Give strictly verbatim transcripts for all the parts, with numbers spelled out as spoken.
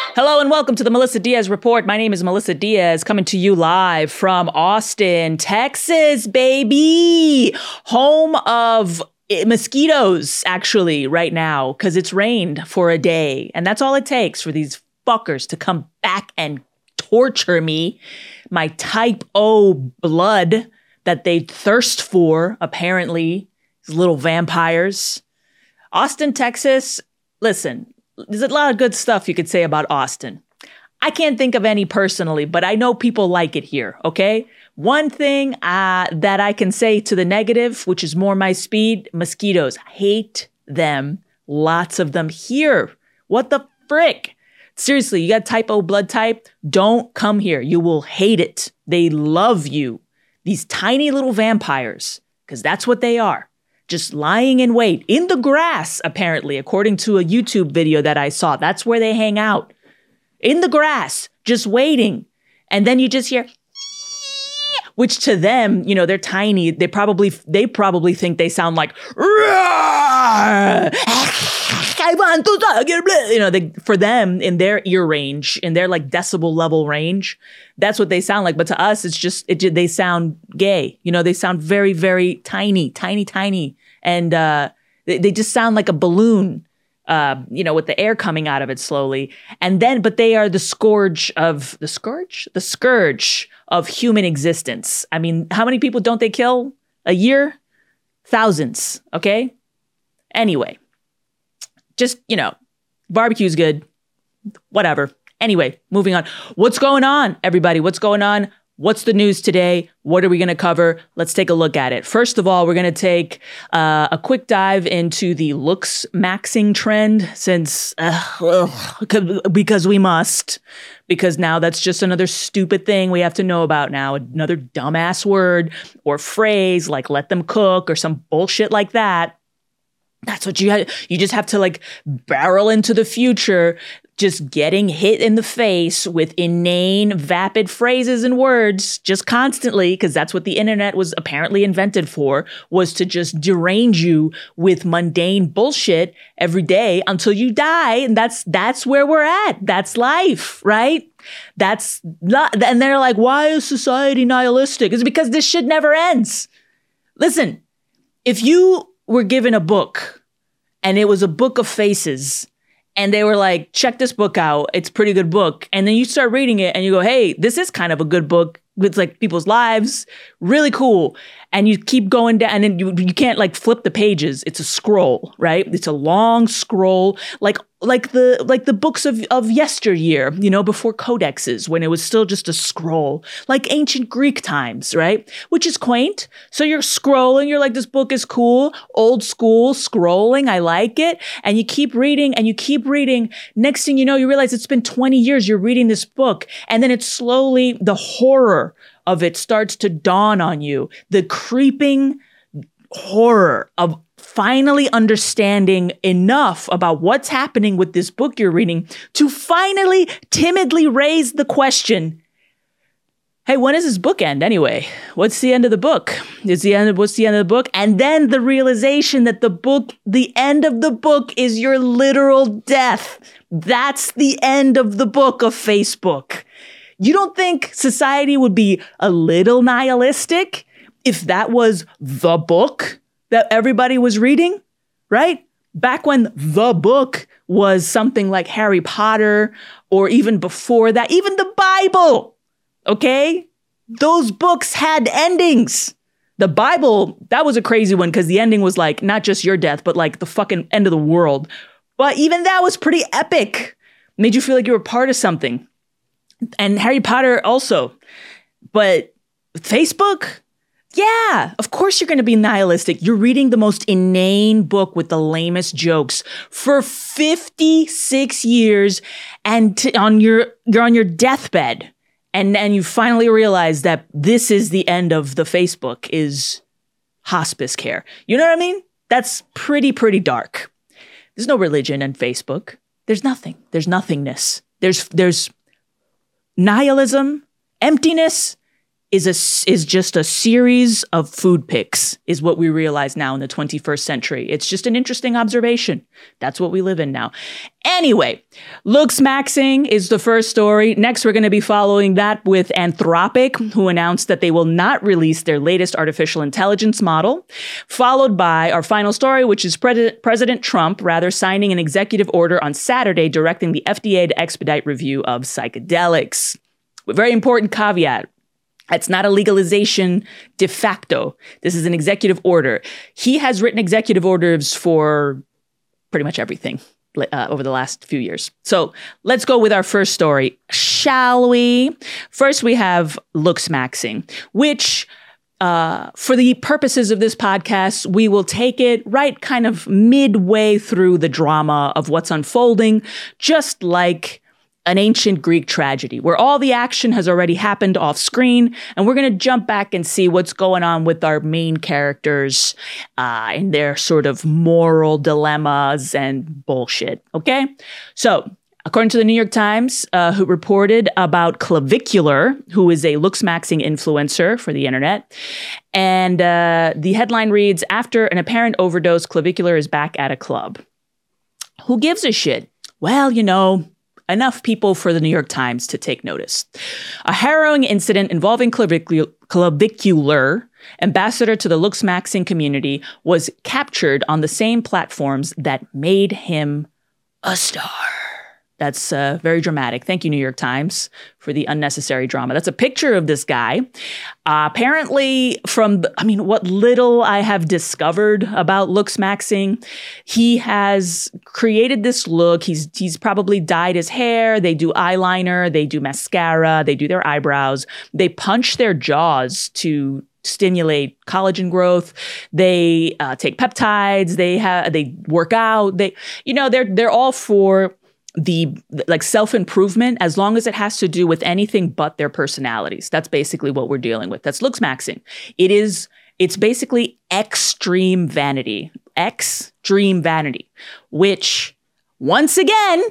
Hello and welcome to the Melissa Diaz Report. My name is Melissa Diaz, coming to you live from Austin, Texas, baby. Home of mosquitoes, actually, right now, because it's rained for a day. And that's all it takes for these fuckers to come back and torture me. My type O blood that they thirst for, apparently, these little vampires. Austin, Texas, listen. There's a lot of good stuff you could say about Austin. I can't think of any personally, but I know people like it here, okay? One thing uh, that I can say to the negative, which is more my speed, mosquitoes. Hate them. Lots of them here. What the frick? Seriously, you got type O blood type? Don't come here. You will hate it. They love you. These tiny little vampires, because that's what they are. Just lying in wait in the grass, apparently, according to a YouTube video that I saw. That's where they hang out. In the grass, just waiting. And then you just hear, which to them, you know, they're tiny. They probably, they probably think they sound like, I want to talk, you know, they, for them in their ear range, in their like decibel level range, that's what they sound like. But to us, it's just, it, they sound gay. You know, they sound very, very tiny, tiny, tiny. And uh, they, they just sound like a balloon, uh, you know, with the air coming out of it slowly. And then, but they are the scourge of, the scourge? The scourge of human existence. I mean, how many people don't they kill a year? Thousands, okay? Anyway, just, you know, barbecue's good. Whatever. Anyway, moving on. What's going on, everybody? What's going on? What's the news today? What are we going to cover? Let's take a look at it. First of all, we're going to take uh, a quick dive into the looks maxing trend since, uh, because we must, because now that's just another stupid thing we have to know about now. Another dumbass word or phrase like let them cook or some bullshit like that. That's what you had. You just have to like barrel into the future, just getting hit in the face with inane, vapid phrases and words just constantly, because that's what the internet was apparently invented for, was to just derange you with mundane bullshit every day until you die. And that's that's where we're at. That's life, right? That's not, and they're like, why is society nihilistic? It's because this shit never ends. Listen, if you were given a book and it was a book of faces and they were like, check this book out, it's a pretty good book. And then you start reading it and you go, hey, this is kind of a good book with like people's lives, really cool. And you keep going down and then you, you can't like flip the pages. It's a scroll, right? It's a long scroll, like like the like the books of, of yesteryear, you know, before codexes, when it was still just a scroll, like ancient Greek times, right? Which is quaint. So you're scrolling, you're like, this book is cool, old school scrolling, I like it. And you keep reading and you keep reading. Next thing you know, you realize it's been twenty years you're reading this book. And then it's slowly, the horror of it starts to dawn on you. The creeping horror of finally understanding enough about what's happening with this book you're reading to finally timidly raise the question, hey, when does this book end anyway? What's the end of the book? Is the end of, what's the end of the book? And then the realization that the book, the end of the book is your literal death. That's the end of the book of Facebook. You don't think society would be a little nihilistic if that was the book that everybody was reading, right? Back when the book was something like Harry Potter, or even before that, even the Bible, okay? Those books had endings. The Bible, that was a crazy one because the ending was like not just your death, but like the fucking end of the world. But even that was pretty epic. Made you feel like you were part of something. And Harry Potter also. But Facebook? Yeah, of course you're going to be nihilistic. You're reading the most inane book with the lamest jokes for fifty-six years, and t- on your you're on your deathbed, and and you finally realize that this is the end of the Facebook is hospice care. You know what I mean? That's pretty pretty dark. There's no religion in Facebook. There's nothing. There's nothingness. There's there's nihilism, emptiness, is a is just a series of food pics, is what we realize now in the twenty-first century. It's just an interesting observation. That's what we live in now. Anyway, looks maxing is the first story. Next, we're going to be following that with Anthropic, who announced that they will not release their latest artificial intelligence model, followed by our final story, which is Pre- President Trump rather signing an executive order on Saturday directing the F D A to expedite review of psychedelics. A very important caveat. It's not a legalization de facto. This is an executive order. He has written executive orders for pretty much everything uh, over the last few years. So let's go with our first story, shall we? First, we have looks maxing, which uh, for the purposes of this podcast, we will take it right kind of midway through the drama of what's unfolding, just like an ancient Greek tragedy where all the action has already happened off screen. And we're going to jump back and see what's going on with our main characters uh, and their sort of moral dilemmas and bullshit. Okay. So according to the New York Times, uh, who reported about Clavicular, who is a looks maxing influencer for the internet. And uh, the headline reads, after an apparent overdose, Clavicular is back at a club. Who gives a shit? Well, you know, enough people for the New York Times to take notice. A harrowing incident involving Clavicular, Clavicular, ambassador to the looks maxing community, was captured on the same platforms that made him a star. That's uh, very dramatic. Thank you, New York Times, for the unnecessary drama. That's a picture of this guy. Uh, apparently, from, the, I mean, what little I have discovered about looks maxing, he has created this look. He's he's probably dyed his hair. They do eyeliner. They do mascara. They do their eyebrows. They punch their jaws to stimulate collagen growth. They uh, take peptides. They have they work out. They, you know, they're they're all for the like self-improvement, as long as it has to do with anything but their personalities. That's basically what we're dealing with. That's looks maxing. It is, it's basically extreme vanity, extreme vanity, which once again,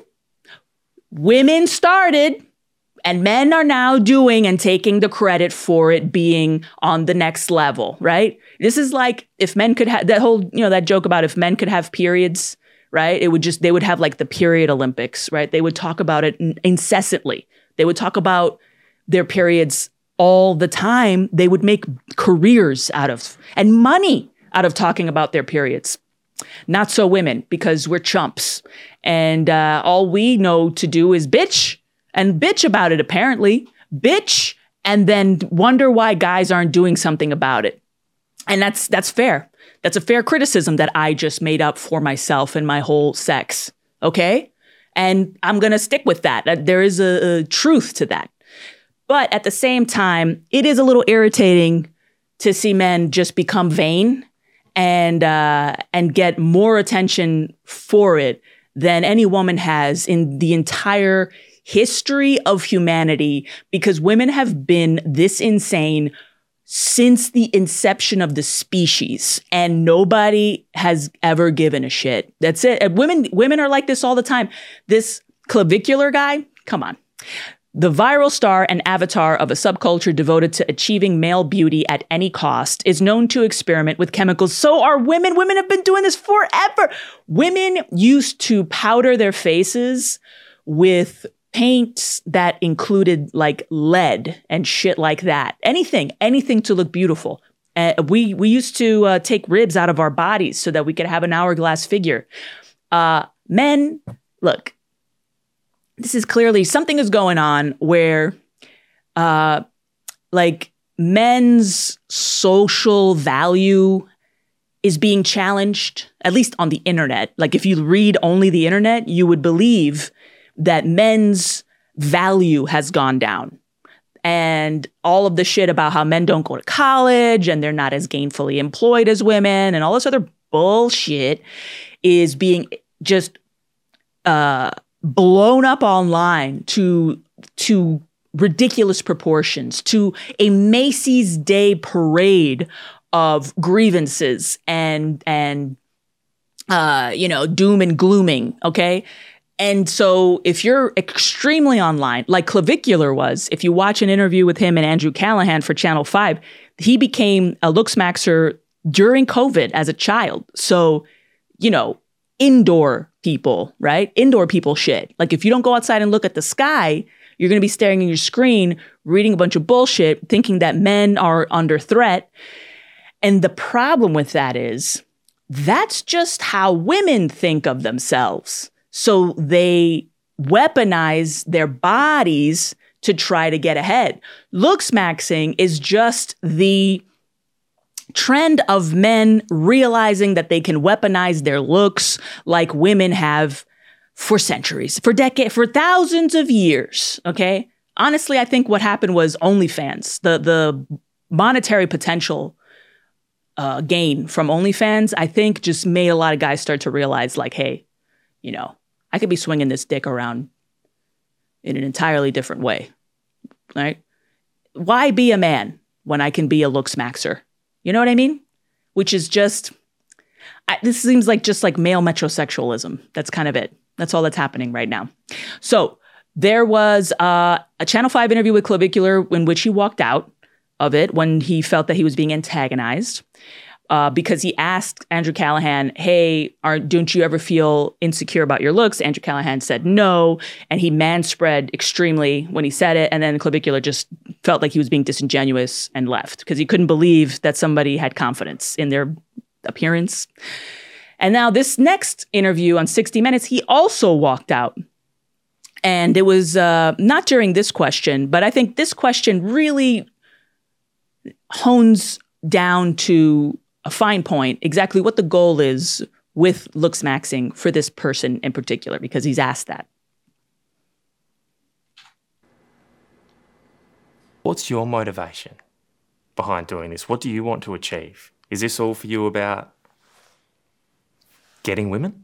women started and men are now doing and taking the credit for it being on the next level, right? This is like if men could have that whole, you know, that joke about if men could have periods, right? It would just, they would have like the period Olympics, right? They would talk about it incessantly. They would talk about their periods all the time. They would make careers out of and money out of talking about their periods. Not so women, because we're chumps. And uh, all we know to do is bitch and bitch about it, apparently. Bitch and then wonder why guys aren't doing something about it. And that's that's fair. That's a fair criticism that I just made up for myself and my whole sex, okay? And I'm going to stick with that. There is a, a truth to that. But at the same time, it is a little irritating to see men just become vain and uh, and get more attention for it than any woman has in the entire history of humanity, because women have been this insane since the inception of the species, and nobody has ever given a shit. That's it. And women, women are like this all the time. This Clavicular guy, come on. The viral star and avatar of a subculture devoted to achieving male beauty at any cost is known to experiment with chemicals. So are women. Women have been doing this forever. Women used to powder their faces with paints that included like lead and shit like that. Anything, anything to look beautiful. Uh, we we used to uh, take ribs out of our bodies so that we could have an hourglass figure. Uh, men, look, this is clearly something is going on where uh, like men's social value is being challenged, at least on the internet. Like if you read only the internet, you would believe that men's value has gone down. And all of the shit about how men don't go to college and they're not as gainfully employed as women and all this other bullshit is being just uh, blown up online to, to ridiculous proportions, to a Macy's Day parade of grievances and, and uh, you know, doom and glooming, okay? And so if you're extremely online, like Clavicular was, if you watch an interview with him and Andrew Callahan for Channel five, he became a Looksmaxer during COVID as a child. So, you know, indoor people, right? Indoor people shit. Like if you don't go outside and look at the sky, you're going to be staring at your screen, reading a bunch of bullshit, thinking that men are under threat. And the problem with that is that's just how women think of themselves. So they weaponize their bodies to try to get ahead. Looksmaxing is just the trend of men realizing that they can weaponize their looks like women have for centuries, for decades, for thousands of years, okay? Honestly, I think what happened was OnlyFans. The, the monetary potential uh, gain from OnlyFans, I think just made a lot of guys start to realize like, hey, you know, I could be swinging this dick around in an entirely different way, right? Why be a man when I can be a Looksmaxer? You know what I mean? Which is just, I, this seems like just like male metrosexualism. That's kind of it. That's all that's happening right now. So there was uh, a Channel five interview with Clavicular in which he walked out of it when he felt that he was being antagonized. Uh, because he asked Andrew Callahan, hey, are, don't you ever feel insecure about your looks? Andrew Callahan said no, and he manspread extremely when he said it, and then Clavicular just felt like he was being disingenuous and left because he couldn't believe that somebody had confidence in their appearance. And now this next interview on sixty minutes, he also walked out. And it was uh, not during this question, but I think this question really hones down to a fine point, exactly what the goal is with Looksmaxing for this person in particular, because he's asked that. What's your motivation behind doing this? What do you want to achieve? Is this all for you about getting women?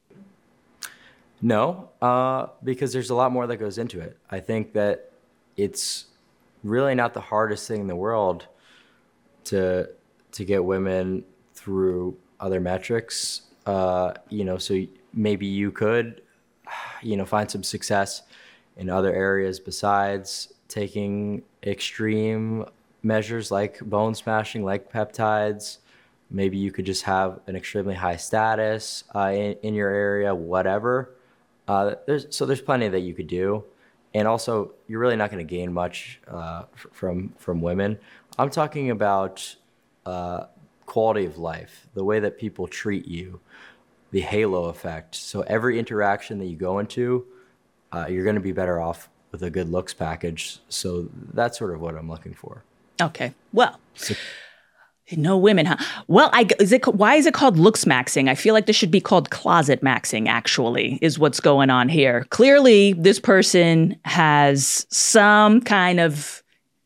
No, uh, because there's a lot more that goes into it. I think that it's really not the hardest thing in the world to to get women through other metrics. Uh, you know, so maybe you could, you know, find some success in other areas besides taking extreme measures like bone smashing, like peptides. Maybe you could just have an extremely high status uh, in, in your area, whatever. Uh, there's, so there's plenty that you could do. And also, you're really not going to gain much uh, f- from from women. I'm talking about uh, quality of life, the way that people treat you, the halo effect. So every interaction that you go into, uh, you're going to be better off with a good looks package. So that's sort of what I'm looking for. Okay. Well, so, no women, huh? Well, I, is it, why is it called Looksmaxing? I feel like this should be called closet maxing, actually, is what's going on here. Clearly, this person has some kind of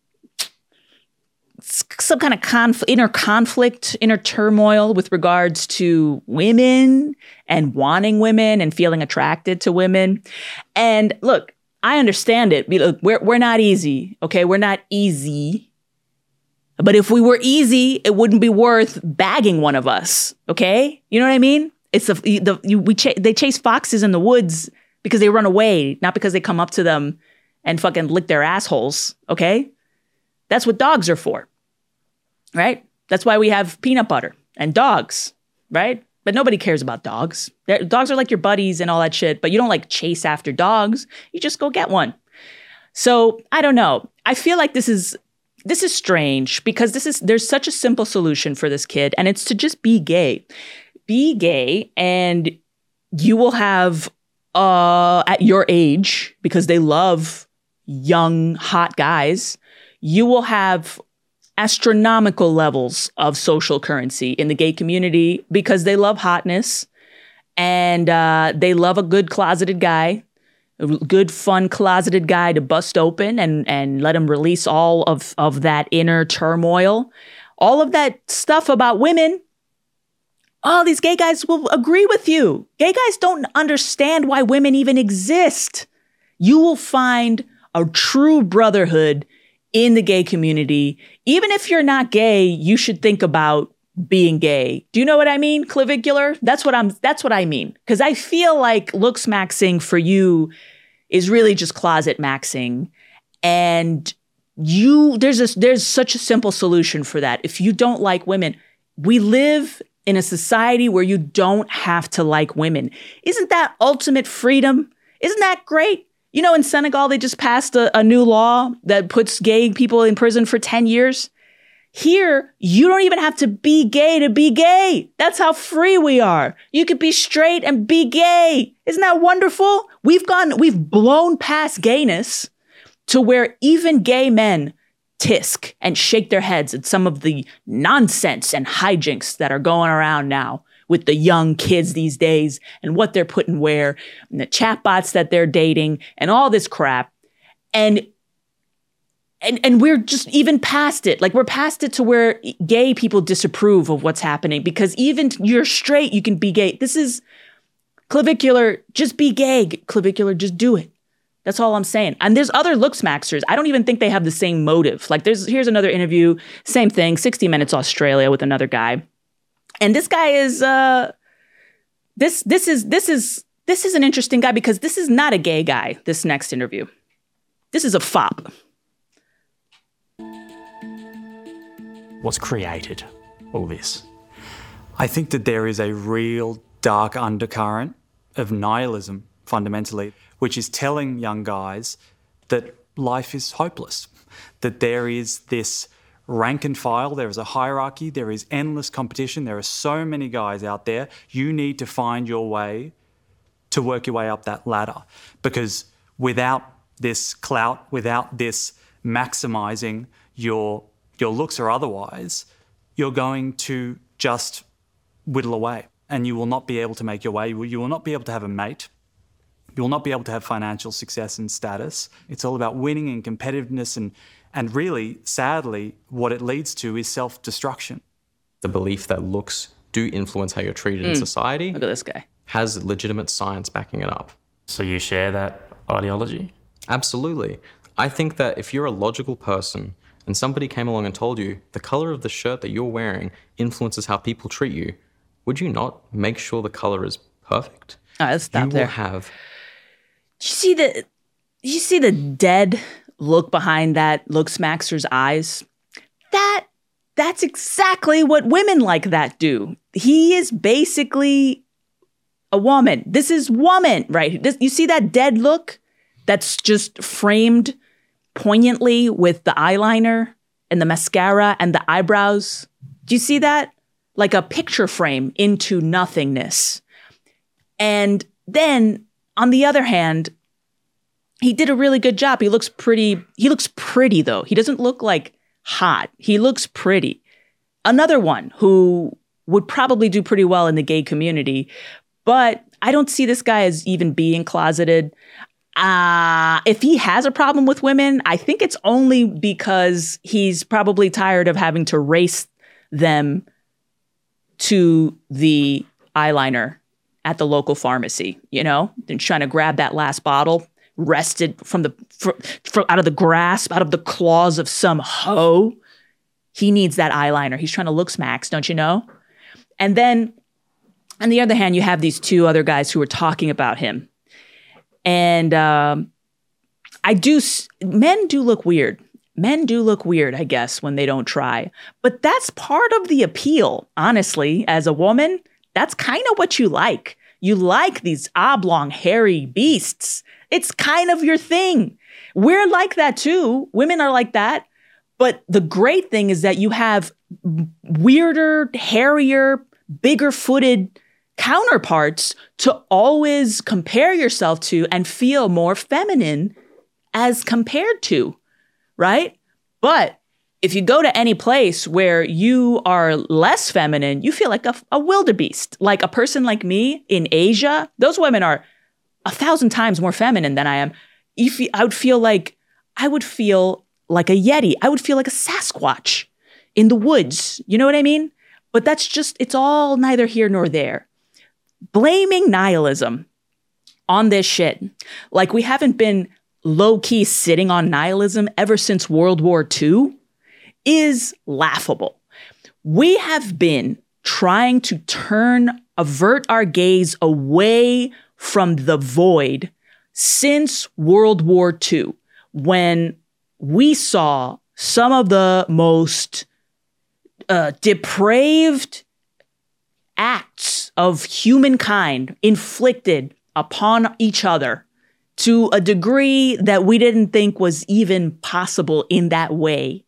some kind of conf- inner conflict, inner turmoil with regards to women and wanting women and feeling attracted to women. And look, I understand it. Look, we're we're not easy, okay? We're not easy. But if we were easy, it wouldn't be worth bagging one of us, okay? You know what I mean? It's a, the you, we ch- they chase foxes in the woods because they run away, not because they come up to them and fucking lick their assholes, okay? That's what dogs are for, right? That's why we have peanut butter and dogs, right? But nobody cares about dogs. They're, dogs are like your buddies and all that shit, but you don't like chase after dogs. You just go get one. So I don't know. I feel like this is this is strange because this is there's such a simple solution for this kid, and it's to just be gay. Be gay, and you will have uh, at your age, because they love young, hot guys, you will have astronomical levels of social currency in the gay community because they love hotness and uh, they love a good closeted guy, a good, fun closeted guy to bust open and, and let him release all of, of that inner turmoil. All of that stuff about women, all these gay guys will agree with you. Gay guys don't understand why women even exist. You will find a true brotherhood in the gay community. Even if you're not gay, you should think about being gay. Do you know what I mean? Clavicular? That's what I'm that's what I mean. Because I feel like looks maxing for you is really just closet maxing. And you there's a, there's such a simple solution for that. If you don't like women, we live in a society where you don't have to like women. Isn't that ultimate freedom? Isn't that great? You know, in Senegal, they just passed a, a new law that puts gay people in prison for ten years. Here, you don't even have to be gay to be gay. That's how free we are. You could be straight and be gay. Isn't that wonderful? We've gone, we've blown past gayness to where even gay men tisk and shake their heads at some of the nonsense and hijinks that are going around now with the young kids these days and what they're putting where and the chatbots that they're dating and all this crap. And And and we're just even past it. Like we're past it to where gay people disapprove of what's happening because even you're straight, you can be gay. This is clavicular. Just be gay. Clavicular. Just do it. That's all I'm saying. And there's other looks maxers. I don't even think they have the same motive. Like there's here's another interview, same thing, sixty minutes Australia with another guy, and this guy is uh this this is this is this is an interesting guy because this is not a gay guy. This next interview, this is a fop. What's created all this? I think that there is a real dark undercurrent of nihilism, fundamentally, which is telling young guys that life is hopeless, that there is this rank and file, there is a hierarchy, there is endless competition, there are so many guys out there. You need to find your way to work your way up that ladder because without this clout, without this maximising your your looks or otherwise, you're going to just whittle away and you will not be able to make your way. You will not be able to have a mate. You will not be able to have financial success and status. It's all about winning and competitiveness and, and really, sadly, what it leads to is self-destruction. The belief that looks do influence how you're treated mm. in society. Look at this guy. Has legitimate science backing it up. So you share that ideology? Absolutely. I think that if you're a logical person and somebody came along and told you the color of the shirt that you're wearing influences how people treat you, would you not make sure the color is perfect? All right, let's stop you there. Will have. You see the, you see the dead look behind that looks maxer's eyes? That, that's exactly what women like that do. He is basically a woman. This is woman, right? This, you see that dead look that's just framed poignantly with the eyeliner and the mascara and the eyebrows. Do you see that? Like a picture frame into nothingness. And then, on the other hand, he did a really good job. He looks pretty. He looks pretty, though. He doesn't look like hot. He looks pretty. Another one who would probably do pretty well in the gay community, but I don't see this guy as even being closeted. Uh, if he has a problem with women, I think it's only because he's probably tired of having to race them to the eyeliner at the local pharmacy, you know, and trying to grab that last bottle wrested from the fr- fr- out of the grasp, out of the claws of some hoe. He needs that eyeliner. He's trying to look smacks, don't you know? And then, on the other hand, you have these two other guys who are talking about him. And um, I do, men do look weird. Men do look weird, I guess, when they don't try. But that's part of the appeal, honestly. As a woman, that's kind of what you like. You like these oblong, hairy beasts. It's kind of your thing. We're like that too. Women are like that. But the great thing is that you have weirder, hairier, bigger-footed counterparts to always compare yourself to and feel more feminine as compared to, right? But if you go to any place where you are less feminine, you feel like a, a wildebeest. Like a person like me in Asia, those women are a thousand times more feminine than I am. If I would feel like, I would feel like a Yeti. I would feel like a Sasquatch in the woods. You know what I mean? But that's just, it's all neither here nor there. Blaming nihilism on this shit, like we haven't been low-key sitting on nihilism ever since World War Two, is laughable. We have been trying to turn, avert our gaze away from the void since World War Two, when we saw some of the most uh, depraved acts of humankind inflicted upon each other to a degree that we didn't think was even possible in that way.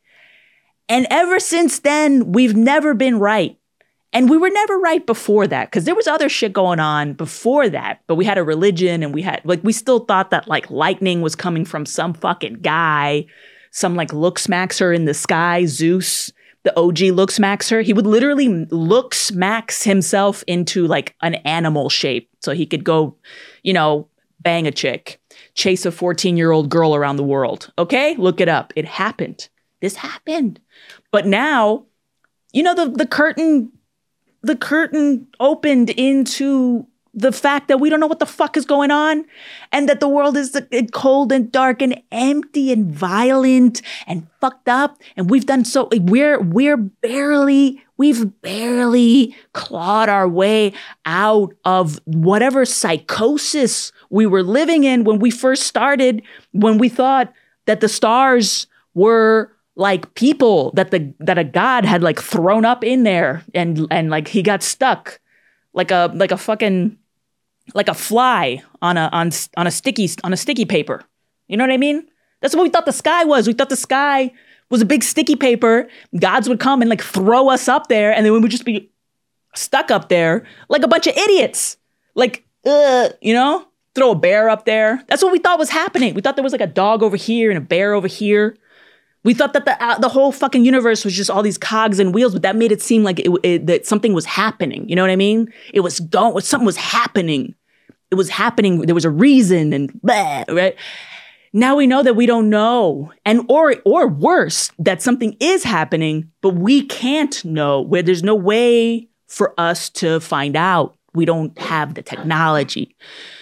And ever since then, we've never been right. And we were never right before that, because there was other shit going on before that. But we had a religion, and we had, like, we still thought that, like, lightning was coming from some fucking guy, some, like, look-smaxer in the sky, Zeus, the O G look-smaxer. He would literally look-smax himself into, like, an animal shape so he could go, you know, bang a chick, chase a fourteen-year-old girl around the world. Okay? Look it up. It happened. This happened. But now, you know, the, the curtain... the curtain opened into the fact that we don't know what the fuck is going on, and that the world is cold and dark and empty and violent and fucked up. And we've done so, we're, we're barely, we've barely clawed our way out of whatever psychosis we were living in when we first started, when we thought that the stars were like people that the that a god had like thrown up in there, and and like he got stuck like a like a fucking like a fly on a on on a sticky on a sticky paper. You know what I mean? That's what we thought the sky was. We thought the sky was a big sticky paper. Gods would come and like throw us up there, and then we would just be stuck up there like a bunch of idiots. Like, uh, you know, throw a bear up there. That's what we thought was happening. We thought there was like a dog over here and a bear over here. We thought that the uh, the whole fucking universe was just all these cogs and wheels, but that made it seem like it, it, that something was happening. You know what I mean? It was going, something was happening. It was happening. There was a reason, and blah, right? Now we know that we don't know, and or or worse, that something is happening, but we can't know. Where there's no way for us to find out. We don't have the technology,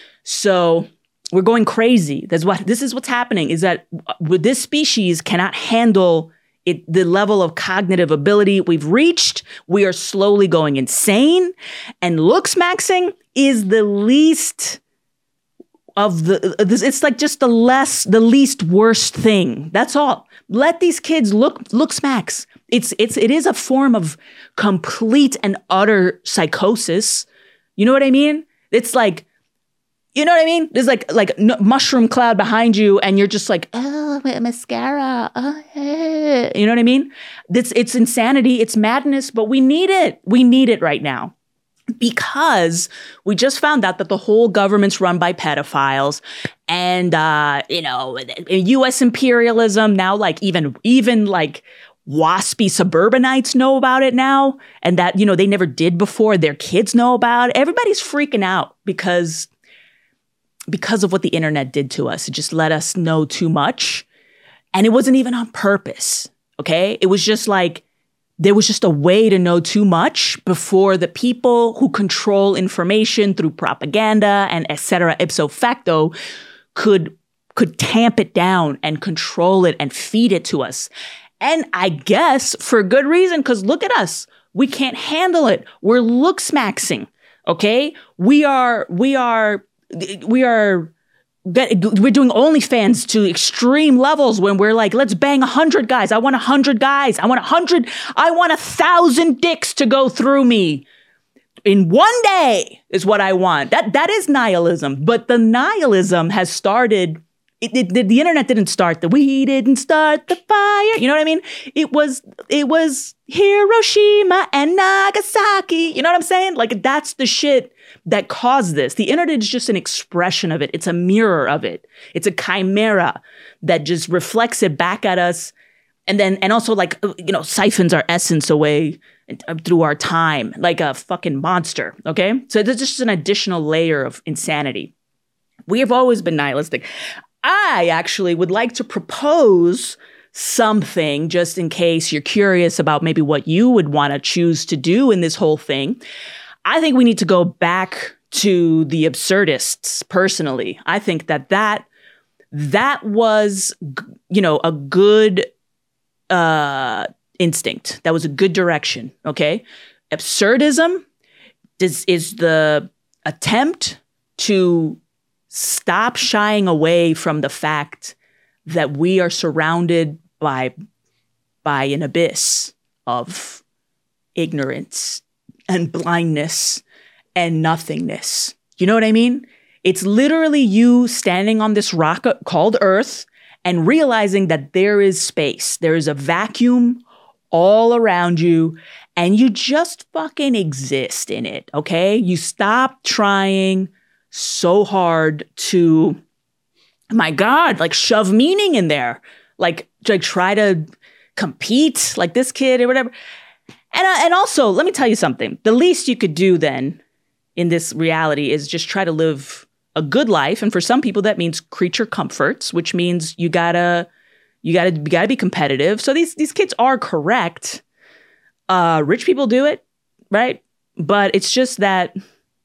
so we're going crazy. That's what this is. What's happening is that with this species cannot handle it, the level of cognitive ability we've reached. We are slowly going insane, and look-smaxing is the least of the. It's like just the less, the least worst thing. That's all. Let these kids look look-smax. It's it's it is a form of complete and utter psychosis. You know what I mean? It's like. You know what I mean? There's like like n- mushroom cloud behind you, and you're just like, oh, mascara. Oh, hey. You know what I mean? It's it's insanity. It's madness, but we need it. We need it right now, because we just found out that the whole government's run by pedophiles, and uh, you know, U S imperialism. Now, like even even like waspy suburbanites know about it now, and that, you know, they never did before. Their kids know about it. Everybody's freaking out because. because of what the internet did to us. It just let us know too much. And it wasn't even on purpose, okay? It was just like, there was just a way to know too much before the people who control information through propaganda and et cetera, ipso facto, could, could tamp it down and control it and feed it to us. And I guess for good reason, because look at us. We can't handle it. We're look-smaxing, okay? We are, we are... We are, we're doing OnlyFans to extreme levels when we're like, let's bang a hundred guys. I want a hundred guys. I want a hundred, I want a thousand dicks to go through me in one day is what I want. That, that is nihilism. But the nihilism has started, it, it, the, the internet didn't start the, we didn't start the fire. You know what I mean? It was, it was Hiroshima and Nagasaki. You know what I'm saying? Like, that's the shit that caused this. The internet is just an expression of it. It's a mirror of it. It's a chimera that just reflects it back at us. And then, and also like, you know, siphons our essence away through our time, like a fucking monster. Okay. So there's just an additional layer of insanity. We have always been nihilistic. I actually would like to propose something, just in case you're curious about maybe what you would want to choose to do in this whole thing. I think we need to go back to the absurdists, personally. I think that that, that was, you know, a good uh, instinct. That was a good direction, okay? Absurdism is, is the attempt to stop shying away from the fact that we are surrounded by, by an abyss of ignorance and blindness and nothingness. You know what I mean? It's literally you standing on this rock called Earth and realizing that there is space. There is a vacuum all around you, and you just fucking exist in it, okay? You stop trying so hard to, my God, like shove meaning in there. Like, like try to compete like this kid or whatever. And, uh, and also, let me tell you something. The least you could do then in this reality is just try to live a good life. And for some people, that means creature comforts, which means you gotta, you gotta, you gotta be competitive. So these, these kids are correct. Uh, rich people do it, right? But it's just that,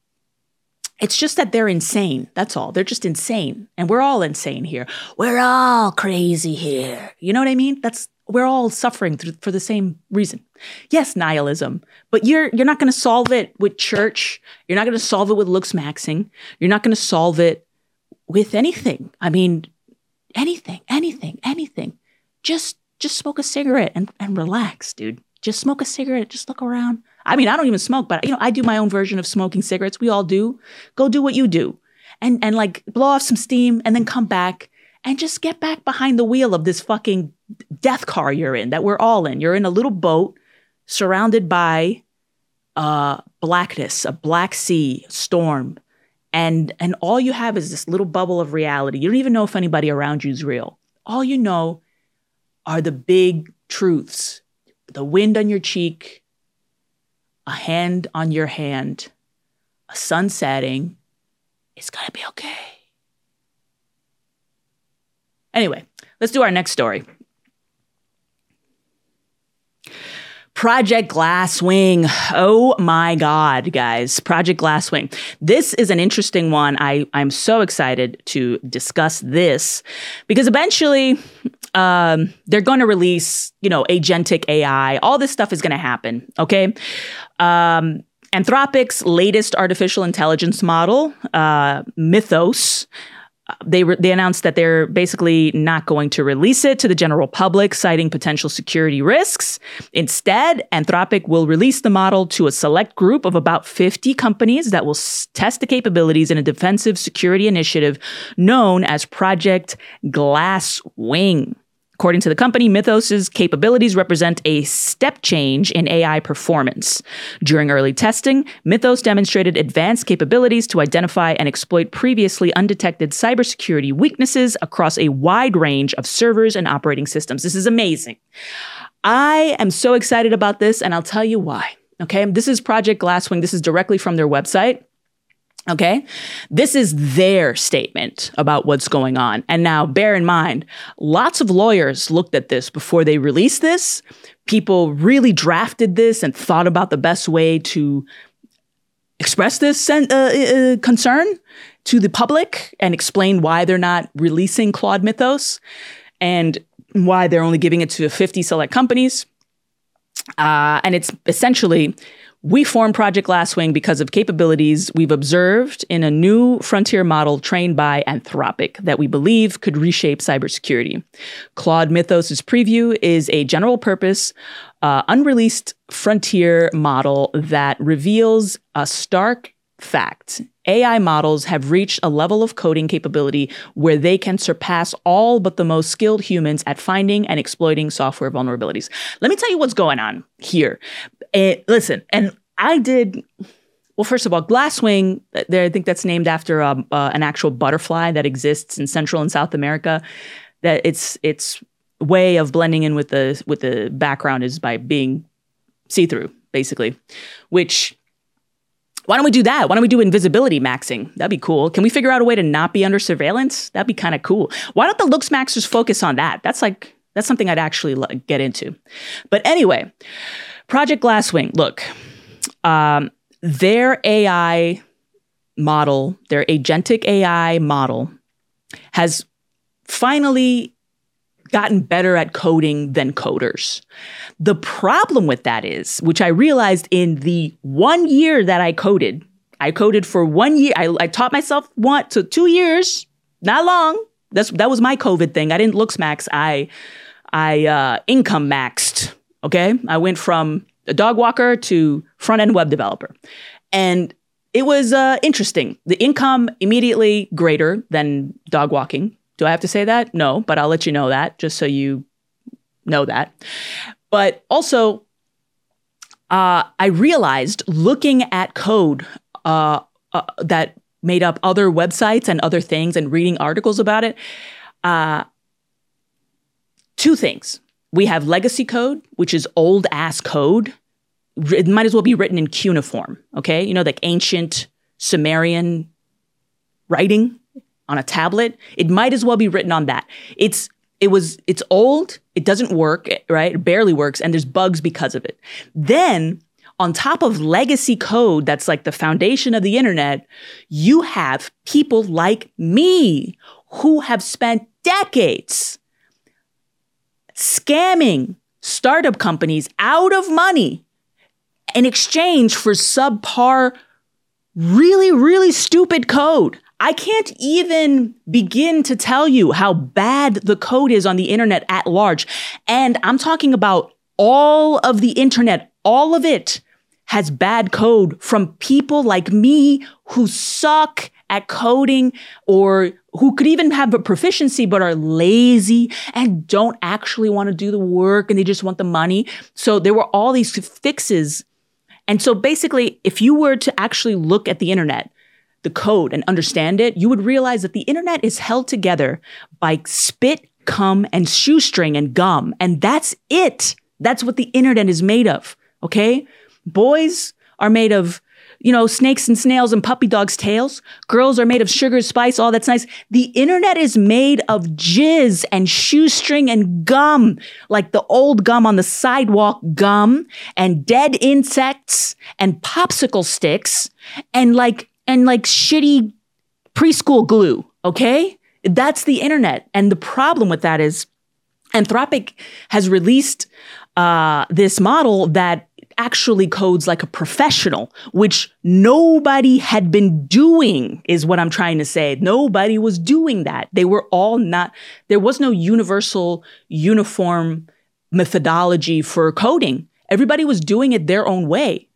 it's just that they're insane. That's all. They're just insane. And we're all insane here. We're all crazy here. You know what I mean? That's, we're all suffering through, for the same reason. Yes, nihilism, but you're you're not going to solve it with church. You're not going to solve it with looks maxing. You're not going to solve it with anything. I mean, anything, anything, anything. Just just smoke a cigarette and, and relax, dude. Just smoke a cigarette. Just look around. I mean, I don't even smoke, but you know, I do my own version of smoking cigarettes. We all do. Go do what you do, and and like blow off some steam, and then come back and just get back behind the wheel of this fucking death car you're in, that we're all in. You're in a little boat surrounded by uh, blackness, a black sea, storm. And, and all you have is this little bubble of reality. You don't even know if anybody around you is real. All you know are the big truths. The wind on your cheek, a hand on your hand, a sun setting. It's gonna be okay. Anyway, let's do our next story. Project Glasswing. Oh my God, guys. Project Glasswing. This is an interesting one. I, I'm so excited to discuss this because eventually um, they're going to release, you know, agentic A I. All this stuff is going to happen, okay? Um, Anthropic's latest artificial intelligence model, uh, Mythos, They re- they announced that they're basically not going to release it to the general public, citing potential security risks. Instead, Anthropic will release the model to a select group of about fifty companies that will s- test the capabilities in a defensive security initiative known as Project Glasswing. According to the company, Mythos's capabilities represent a step change in A I performance. During early testing, Mythos demonstrated advanced capabilities to identify and exploit previously undetected cybersecurity weaknesses across a wide range of servers and operating systems. This is amazing. I am so excited about this, and I'll tell you why. Okay, this is Project Glasswing. This is directly from their website. Okay, this is their statement about what's going on. And now bear in mind, lots of lawyers looked at this before they released this. People really drafted this and thought about the best way to express this uh, uh, concern to the public and explain why they're not releasing Claude Mythos and why they're only giving it to fifty select companies. Uh, and it's essentially, we formed Project Glasswing because of capabilities we've observed in a new frontier model trained by Anthropic that we believe could reshape cybersecurity. Claude Mythos' preview is a general purpose, uh, unreleased frontier model that reveals a stark fact. A I models have reached a level of coding capability where they can surpass all but the most skilled humans at finding and exploiting software vulnerabilities. Let me tell you what's going on here. Uh, listen, and I did, well, first of all, Glasswing, there, I think that's named after um, uh, an actual butterfly that exists in Central and South America. That its its way of blending in with the with the background is by being see-through, basically, which... Why don't we do that? Why don't we do invisibility maxing? That'd be cool. Can we figure out a way to not be under surveillance? That'd be kind of cool. Why don't the looks maxers focus on that? That's like, that's something I'd actually like, get into. But anyway, Project Glasswing, look, um, their A I model, their agentic A I model has finally gotten better at coding than coders. The problem with that is, which I realized in the one year that I coded, I coded for one year. I, I taught myself one to two years, not long. That's that was my COVID thing. I didn't looks max. I I uh, income maxed. Okay, I went from a dog walker to front end web developer, and it was uh, interesting. The income immediately greater than dog walking. Do I have to say that? No, but I'll let you know that just so you know that. But also, uh, I realized looking at code uh, uh, that made up other websites and other things and reading articles about it, uh, two things. We have legacy code, which is old ass code. It might as well be written in cuneiform, okay? You know, like ancient Sumerian writing on a tablet. It might as well be written on that. It's it was it's old, it doesn't work, right? It barely works, and there's bugs because of it. Then on top of legacy code that's like the foundation of the internet, you have people like me who have spent decades scamming startup companies out of money in exchange for subpar, really, really stupid code. I can't even begin to tell you how bad the code is on the internet at large. And I'm talking about all of the internet, all of it has bad code from people like me who suck at coding or who could even have a proficiency but are lazy and don't actually want to do the work and they just want the money. So there were all these fixes. And so basically, if you were to actually look at the internet, the code, and understand it, you would realize that the internet is held together by spit, cum, and shoestring and gum. And that's it. That's what the internet is made of, okay? Boys are made of, you know, snakes and snails and puppy dogs' tails. Girls are made of sugar, spice, all that's nice. The internet is made of jizz and shoestring and gum, like the old gum on the sidewalk gum, and dead insects and popsicle sticks and like and like shitty preschool glue, okay? That's the internet. And the problem with that is Anthropic has released uh, this model that actually codes like a professional, which nobody had been doing, is what I'm trying to say. Nobody was doing that. They were all not, there was no universal, uniform methodology for coding. Everybody was doing it their own way.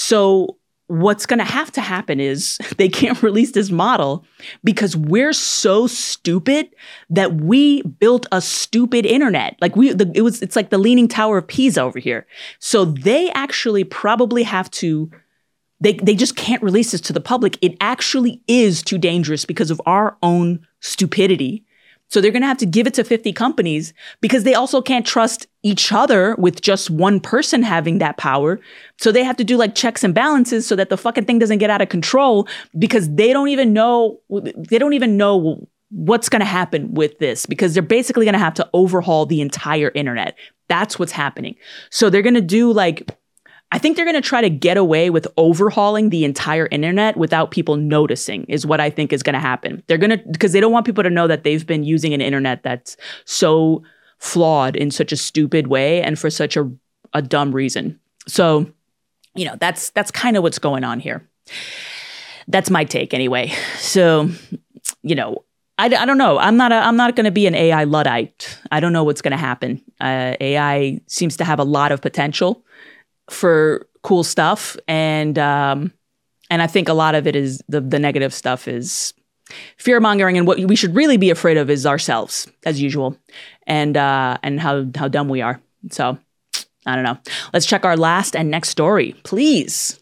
So what's going to have to happen is they can't release this model because we're so stupid that we built a stupid internet. Like we, the, it was, it's like the Leaning Tower of Pisa over here. So they actually probably have to, they, they just can't release this to the public. It actually is too dangerous because of our own stupidity. So they're going to have to give it to fifty companies because they also can't trust each other with just one person having that power. So they have to do like checks and balances so that the fucking thing doesn't get out of control because they don't even know, they don't even know what's going to happen with this because they're basically going to have to overhaul the entire internet. That's what's happening. So they're going to do like, I think they're going to try to get away with overhauling the entire internet without people noticing is what I think is going to happen. They're going to, because they don't want people to know that they've been using an internet that's so flawed in such a stupid way and for such a, a dumb reason. So, you know, that's, that's kind of what's going on here. That's my take anyway. So, you know, I, I don't know. I'm not a, I'm not going to be an A I Luddite. I don't know what's going to happen. Uh, A I seems to have a lot of potential for cool stuff. And um, and I think a lot of it is the, the negative stuff is fear mongering. And what we should really be afraid of is ourselves, as usual, and uh, and how, how dumb we are. So I don't know. Let's check our last and next story, please.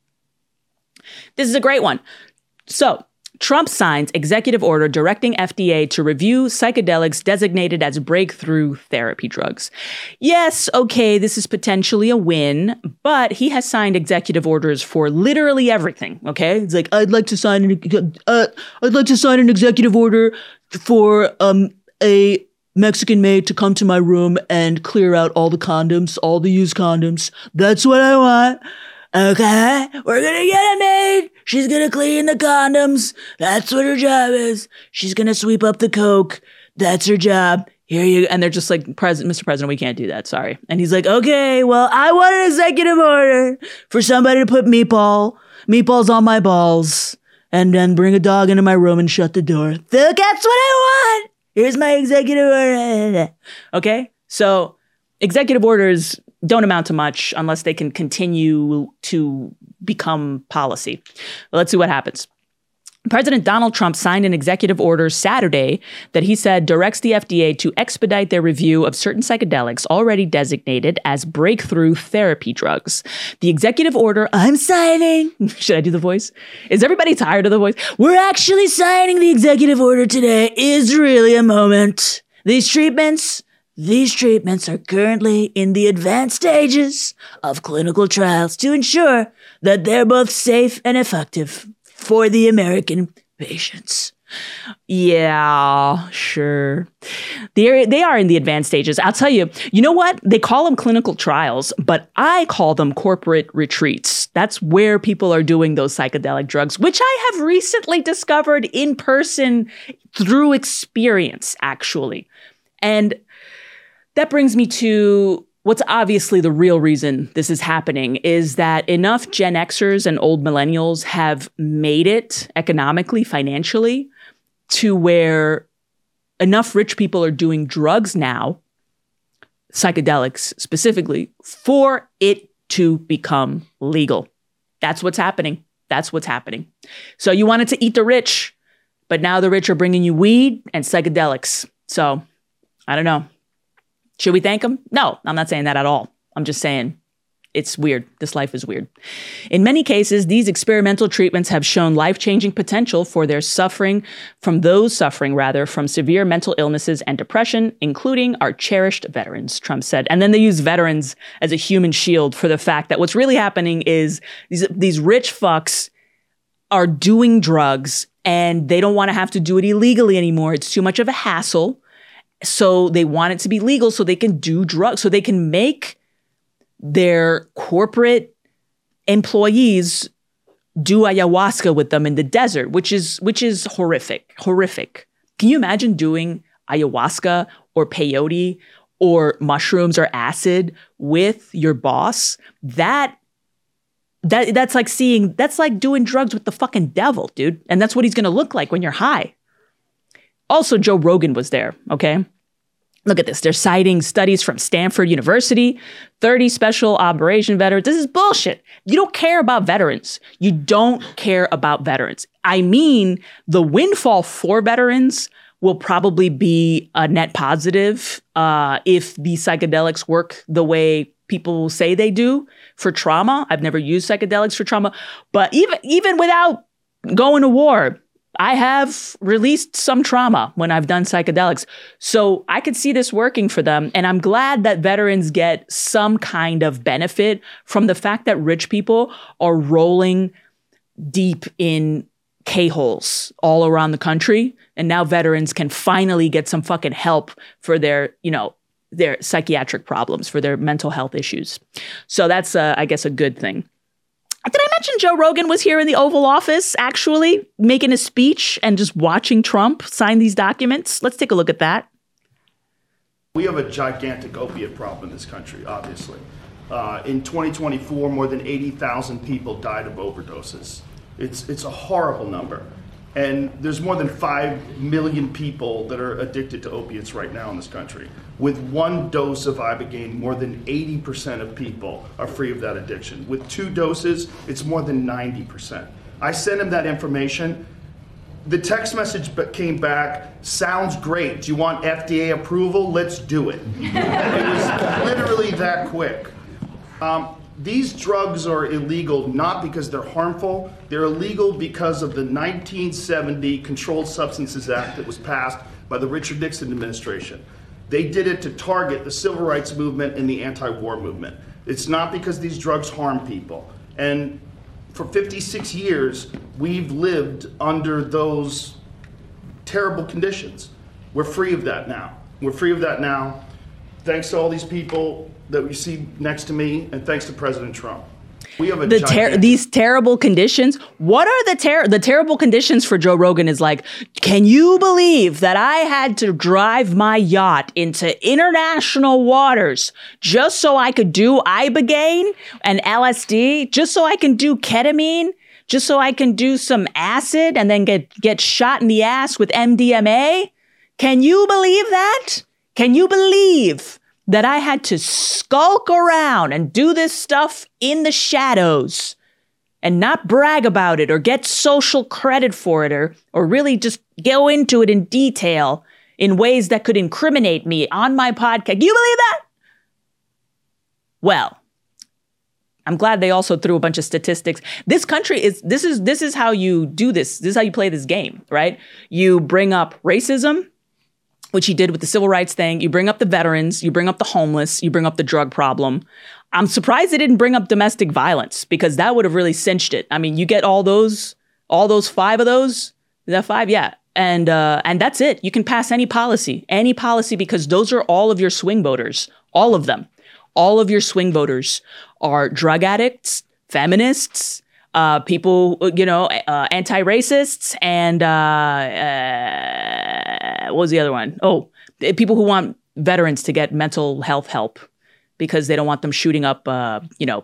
This is a great one. So Trump signs executive order directing F D A to review psychedelics designated as breakthrough therapy drugs. Yes, okay, this is potentially a win, but he has signed executive orders for literally everything, okay? It's like, I'd like to sign an, uh, I'd like to sign an executive order for um a Mexican maid to come to my room and clear out all the condoms, all the used condoms. That's what I want. Okay, we're gonna get a maid. She's gonna clean the condoms. That's what her job is. She's gonna sweep up the coke. That's her job. here you, and they're just like, President, Mister President, we can't do that. Sorry. And he's like, okay, well, I want an executive order for somebody to put meatball, meatballs on my balls and then bring a dog into my room and shut the door. That's what I want. Here's my executive order. Okay. So executive orders don't amount to much unless they can continue to become policy. But let's see what happens. President Donald Trump signed an executive order Saturday that he said directs the F D A to expedite their review of certain psychedelics already designated as breakthrough therapy drugs. The executive order I'm signing, should I do the voice? Is everybody tired of the voice? We're actually signing the executive order today is really a moment. These treatments, these treatments are currently in the advanced stages of clinical trials to ensure that they're both safe and effective for the American patients. Yeah, sure. They're, they are in the advanced stages. I'll tell you, you know what? They call them clinical trials, but I call them corporate retreats. That's where people are doing those psychedelic drugs, which I have recently discovered in person through experience, actually. And that brings me to what's obviously the real reason this is happening is that enough Gen Xers and old millennials have made it economically, financially, to where enough rich people are doing drugs now, psychedelics specifically, for it to become legal. That's what's happening. That's what's happening. So you wanted to eat the rich, but now the rich are bringing you weed and psychedelics. So I don't know. Should we thank them? No, I'm not saying that at all. I'm just saying it's weird. This life is weird. In many cases, these experimental treatments have shown life-changing potential for their suffering, from those suffering, rather, from severe mental illnesses and depression, including our cherished veterans, Trump said. And then they use veterans as a human shield for the fact that what's really happening is these, these rich fucks are doing drugs and they don't want to have to do it illegally anymore. It's too much of a hassle. So they want it to be legal so they can do drugs, so they can make their corporate employees do ayahuasca with them in the desert, which is which is horrific, horrific. Can you imagine doing ayahuasca or peyote or mushrooms or acid with your boss? That that that's like seeing, that's like doing drugs with the fucking devil, dude. And that's what he's going to look like when you're high. Also, Joe Rogan was there, okay? Look at this. They're citing studies from Stanford University, thirty special operation veterans. This is bullshit. You don't care about veterans. You don't care about veterans. I mean, the windfall for veterans will probably be a net positive uh, if the psychedelics work the way people say they do for trauma. I've never used psychedelics for trauma, but even even without going to war, I have released some trauma when I've done psychedelics. So I could see this working for them. And I'm glad that veterans get some kind of benefit from the fact that rich people are rolling deep in K-holes all around the country. And now veterans can finally get some fucking help for their, you know, their psychiatric problems, for their mental health issues. So that's, uh, I guess, a good thing. Did I mention Joe Rogan was here in the Oval Office, actually, making a speech and just watching Trump sign these documents? Let's take a look at that. We have a gigantic opiate problem in this country, obviously. Uh, in twenty twenty-four, more than eighty thousand people died of overdoses. It's, it's a horrible number. And there's more than five million people that are addicted to opiates right now in this country. With one dose of Ibogaine, more than eighty percent of people are free of that addiction. With two doses, it's more than ninety percent. I sent him that information. The text message came back, sounds great. Do you want F D A approval? Let's do it. It was literally that quick. Um, These drugs are illegal not because they're harmful. They're illegal because of the nineteen seventy Controlled Substances Act that was passed by the Richard Nixon administration. They did it to target the civil rights movement and the anti-war movement. It's not because these drugs harm people. And for fifty-six years, we've lived under those terrible conditions. We're free of that now. We're free of that now. Thanks to all these people that we see next to me, and thanks to President Trump. We have a the ter- gigantic- these terrible conditions. What are the ter- the terrible conditions for Joe Rogan is like, can you believe that I had to drive my yacht into international waters just so I could do Ibogaine and L S D, just so I can do ketamine, just so I can do some acid and then get, get shot in the ass with M D M A? Can you believe that? Can you believe that I had to skulk around and do this stuff in the shadows and not brag about it or get social credit for it or, or really just go into it in detail in ways that could incriminate me on my podcast? Can you believe that? Well, I'm glad they also threw a bunch of statistics. This country is, this is, this is how you do this. This is how you play this game, right? You bring up racism, which he did with the civil rights thing. You bring up the veterans, you bring up the homeless, you bring up the drug problem. I'm surprised they didn't bring up domestic violence because that would have really cinched it. I mean, you get all those, all those five of those. Is that five? Yeah. And, uh, and that's it. You can pass any policy, any policy, because those are all of your swing voters, all of them. All of your swing voters are drug addicts, feminists, Uh, people, you know, uh, anti-racists, and uh, uh, what was the other one? Oh, people who want veterans to get mental health help because they don't want them shooting up, uh, you know,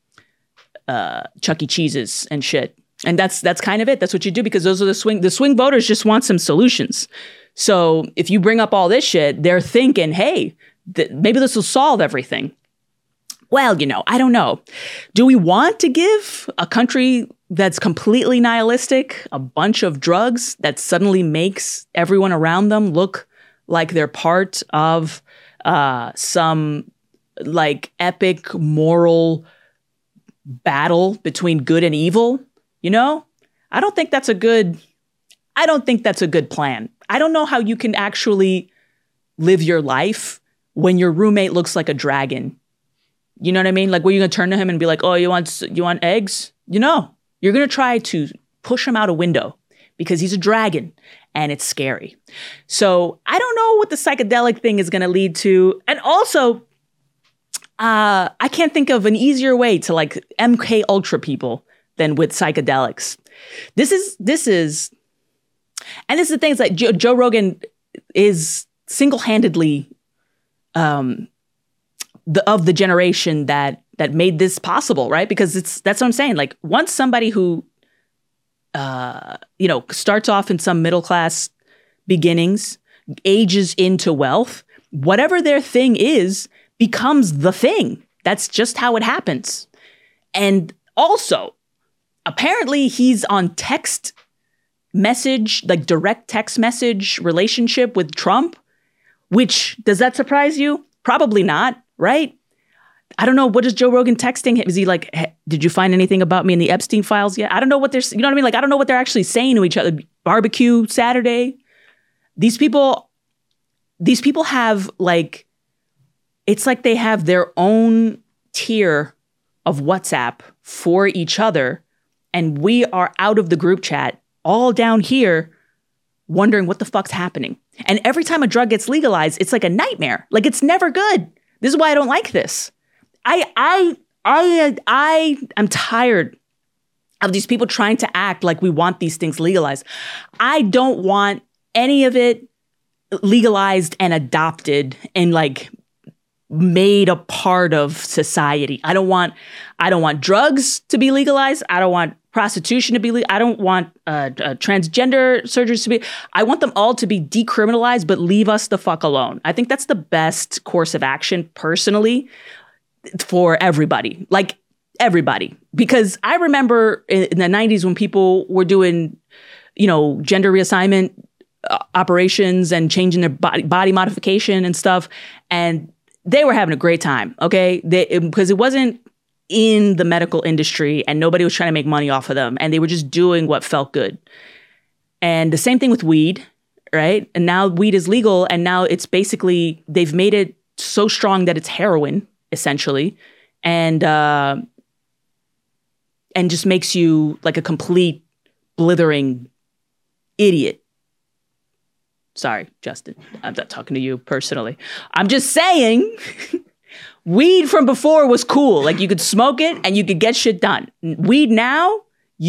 uh, Chuck E. Cheese's and shit. And that's that's kind of it. That's what you do because those are the swing. The swing voters just want some solutions. So if you bring up all this shit, they're thinking, hey, th- maybe this will solve everything. Well, you know, I don't know. Do we want to give a country that's completely nihilistic a bunch of drugs that suddenly makes everyone around them look like they're part of uh, some like epic moral battle between good and evil? You know, I don't think that's a good, I don't think that's a good plan. I don't know how you can actually live your life when your roommate looks like a dragon. You know what I mean? Like, were you gonna turn to him and be like, "Oh, you want you want eggs?" You know, you're gonna try to push him out a window because he's a dragon and it's scary. So I don't know what the psychedelic thing is gonna lead to, and also, uh, I can't think of an easier way to like M K Ultra people than with psychedelics. This is this is, and this is the thing. It's like Joe, Joe Rogan is single-handedly. Um, The, of the generation that that made this possible, right? Because it's that's what I'm saying. Like once somebody who, uh, you know, starts off in some middle class beginnings, ages into wealth, whatever their thing is becomes the thing. That's just how it happens. And also, apparently, he's on text message, like direct text message relationship with Trump. Which does that surprise you? Probably not. Right? I don't know. What is Joe Rogan texting him? Is he like, hey, did you find anything about me in the Epstein files yet? I don't know what they're, you know what I mean? Like, I don't know what they're actually saying to each other. Barbecue Saturday. These people, these people have like, it's like they have their own tier of WhatsApp for each other. And we are out of the group chat all down here wondering what the fuck's happening. And every time a drug gets legalized, it's like a nightmare. Like it's never good. This is why I don't like this. I I I I am tired of these people trying to act like we want these things legalized. I don't want any of it legalized and adopted and like made a part of society. I don't want I don't want drugs to be legalized. I don't want prostitution to be legal. I don't want uh, uh, transgender surgeries to be. I want them all to be decriminalized, but leave us the fuck alone. I think that's the best course of action, personally, for everybody. Like everybody, because I remember in, in the nineties when people were doing, you know, gender reassignment uh, operations and changing their body body modification and stuff, and they were having a great time. Okay, they, because it wasn't in the medical industry and nobody was trying to make money off of them, and they were just doing what felt good. And the same thing with weed, right? And now weed is legal, and now it's basically, they've made it so strong that it's heroin, essentially, and uh, and just makes you like a complete blithering idiot. Sorry, Justin, I'm not talking to you personally. I'm just saying, Weed from before was cool. Like you could smoke it and you could get shit done. Weed now,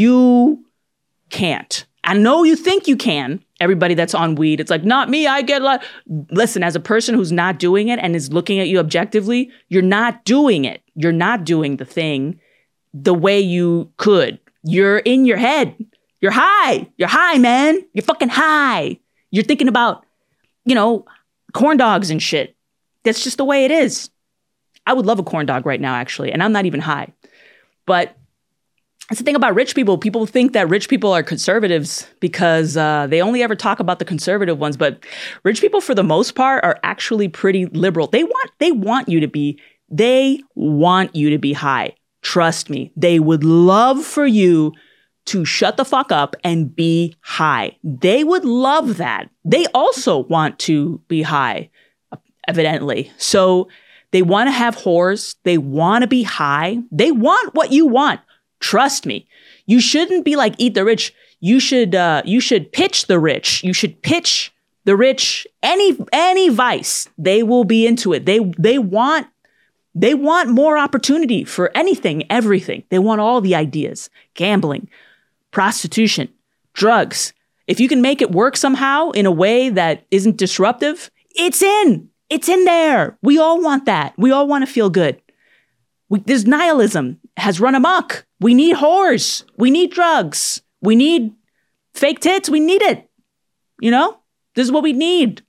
you can't. I know you think you can. Everybody that's on weed, it's like, not me, I get a lot. Listen, as a person who's not doing it and is looking at you objectively, you're not doing it. You're not doing the thing the way you could. You're in your head. You're high. You're high, man. You're fucking high. You're thinking about, you know, corn dogs and shit. That's just the way it is. I would love a corn dog right now, actually, and I'm not even high. But that's the thing about rich people. People think that rich people are conservatives because uh, they only ever talk about the conservative ones. But rich people, for the most part, are actually pretty liberal. They want they want you to be they want you to be high. Trust me, they would love for you to shut the fuck up and be high. They would love that. They also want to be high, evidently. So they want to have whores. They want to be high. They want what you want. Trust me. You shouldn't be like eat the rich. You should uh, you should pitch the rich. You should pitch the rich any any vice. They will be into it. They they want they want more opportunity for anything, everything. They want all the ideas. Gambling, prostitution, drugs. If you can make it work somehow in a way that isn't disruptive, it's in. It's in there. We all want that. We all want to feel good. We, this nihilism has run amok. We need whores. We need drugs. We need fake tits. We need it. You know, this is what we need.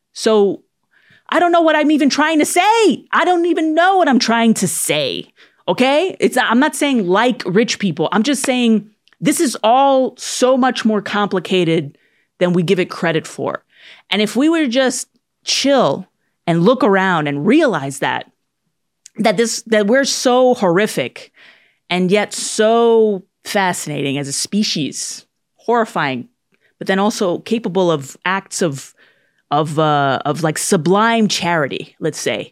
So I don't know what I'm even trying to say. I don't even know what I'm trying to say. Okay. It's, I'm not saying like rich people. I'm just saying this is all so much more complicated than we give it credit for. And if we were just chill and look around and realize that, that this, that we're so horrific and yet so fascinating as a species, horrifying, but then also capable of acts of, of, uh, of like sublime charity, let's say,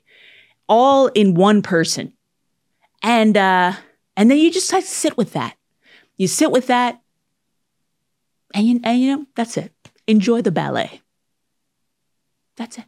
all in one person. And, uh, and then you just have to sit with that. You sit with that and you, and you know, that's it. Enjoy the ballet. That's it.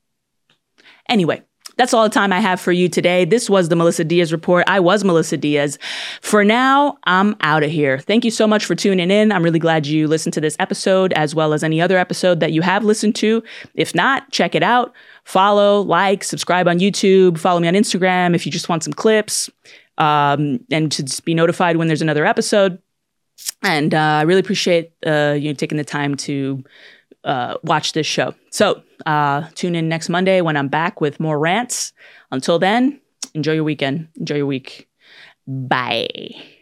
Anyway, that's all the time I have for you today. This was the Melissa Diaz Report. I was Melissa Diaz. For now, I'm out of here. Thank you so much for tuning in. I'm really glad you listened to this episode as well as any other episode that you have listened to. If not, check it out. Follow, like, subscribe on YouTube. Follow me on Instagram if you just want some clips um, and to just be notified when there's another episode. And uh, I really appreciate uh, you taking the time to uh, watch this show. So uh, tune in next Monday when I'm back with more rants. Until then, enjoy your weekend. Enjoy your week. Bye.